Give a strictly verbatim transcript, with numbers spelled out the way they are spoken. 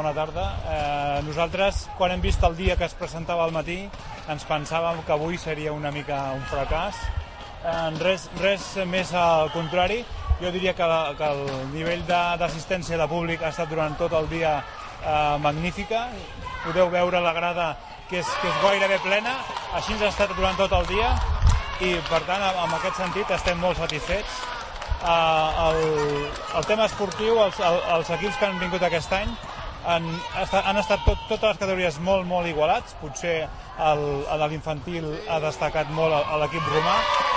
bona tarda. Eh, nosaltres, quan hem vist el dia que es presentava al matí, ens pensàvem que avui seria una mica un fracàs. Eh, res, res més al contrari. Jo diria que, la, que el nivell d'assistència de, de públic ha estat durant tot el dia eh, magnífica. Podeu veure la grada que és, que és gairebé plena. Així ha estat durant tot el dia i, per tant, en aquest sentit estem molt satisfets. Uh, el, el tema esportiu, els, el, els equips que han vingut aquest any han, han estat tot, totes les categories molt, molt igualats. Potser el, el de l'infantil ha destacat molt l'equip romà,